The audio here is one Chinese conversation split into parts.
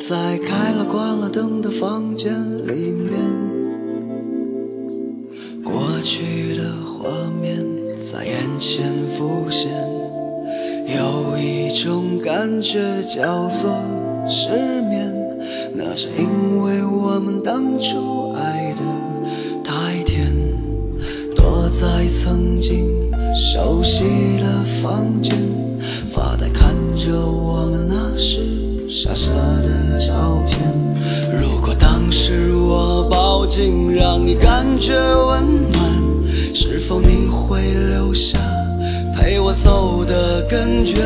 在开了关了灯的房间里面，过去的画面在眼前浮现，有一种感觉叫做失眠，那是因为我们当初爱的太甜，躲在曾经熟悉的房间，发呆看着我们那时傻傻的照片。如果当时我抱紧让你感觉温暖，是否你会留下陪我走得更远？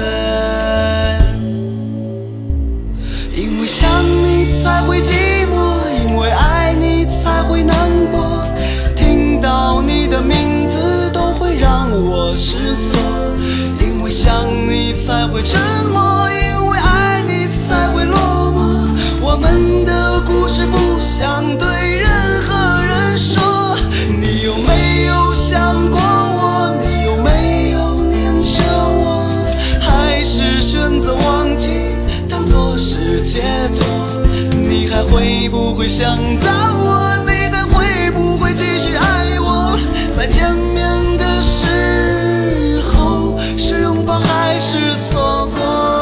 因为想你才会寂寞，因为爱你才会难过，听到你的名字都会让我失措。因为想你才会沉默，因为爱你才会落寞。我们的故事不想对任何人说。你有没有想过我？你有没有念着我？还是选择忘记当作是解脱？你还会不会想到我？你还会不会继续爱我？再见面的时候，是拥抱还是错过？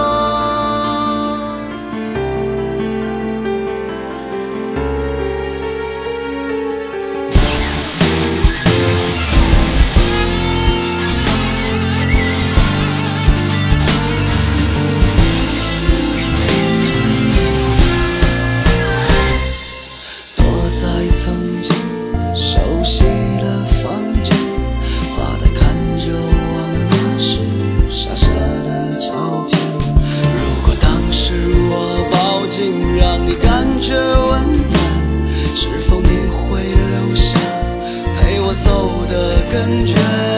更远，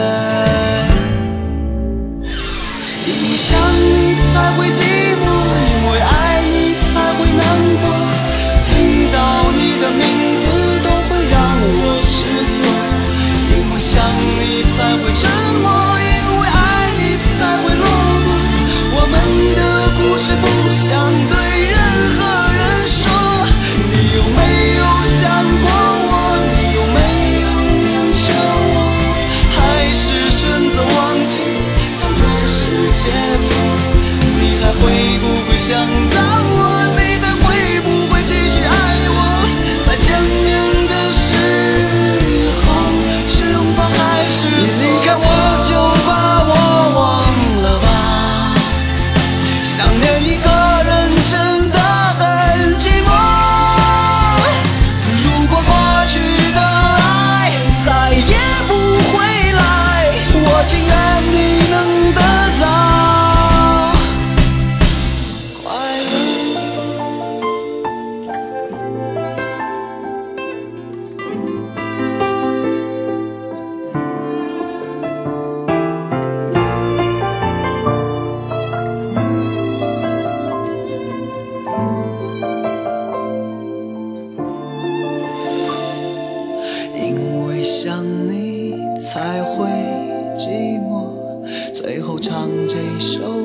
因为想你才会寂寞，因为爱你才会难过，听到你的名字都会让我失措。因为想你才会沉默，因为爱你才会落寞。我们的故事不想对任何人说。你有没有想过我？你有没有念着我？还是选择忘记当作是解脱？你还会不会想到我？你还会不会继续爱我？再见面的时候，是拥抱还是错过？你离开我就把我忘了吧，想念一个人真的很寂寞。如果过去的爱再也不回来，我情愿你能得到快因为想你才会寂寞，最后唱这首